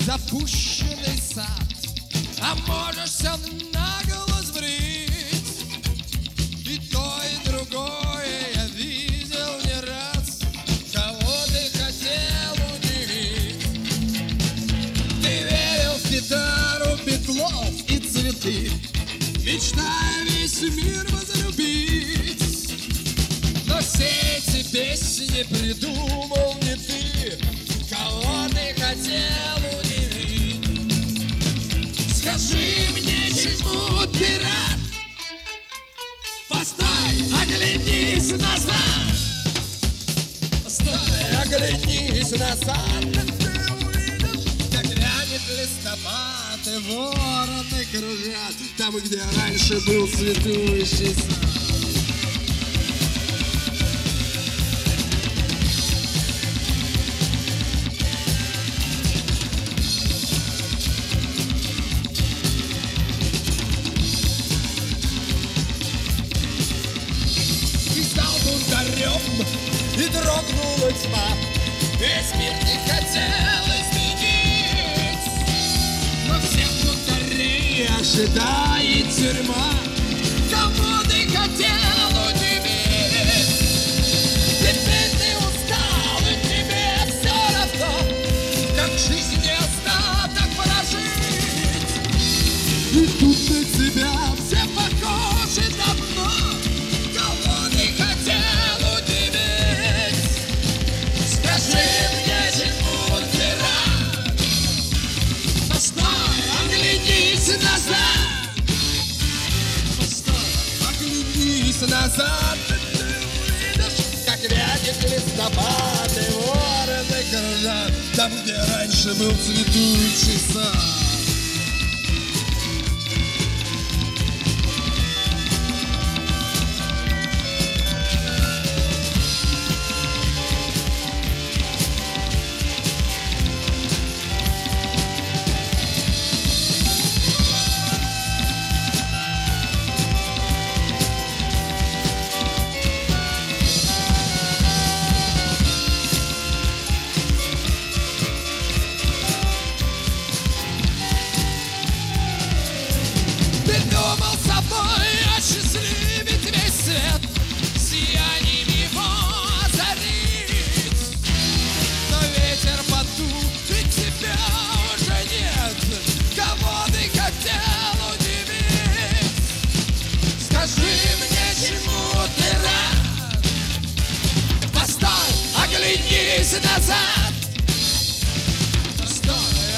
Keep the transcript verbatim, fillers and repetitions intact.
запущенный сад, а можешь все наголо сбрить. И то, и другое я видел не раз. Кого ты хотел удивить? Ты верил в гитару, Битлов и цветы, мечтая весь мир возлюбить. Но все эти песни придумал не ты. Кого ты хотел удивить? Скажи мне, чему ты рад? Постой, оглянись назад. Постой, оглянись назад. Ты увидишь, как грянет листопад, и вороны кружат там, где раньше был цветущий сад. И дрогнула тьма, весь мир не хотел изменить, но всех бунтарей ожидает тюрьма. Кого ты хотел удивить? Теперь ты устал, и тебе все равно, как жизнь не остаток прожить. И тут на тебя все похожи давно. Кого ты хотел удивить? Скажи мне, чему ты рад? Постой, оглянись назад. Постой, оглянись назад. Ты увидишь, как вянет листопад, и вороны кружат там, где раньше был цветущий сад. Осчастливить весь свет, сиянием его озарить. Но ветер подул, и тебя уже нет. Кого ты хотел удивить? Скажи мне, чему ты рад? Постой, оглянись назад. Постой,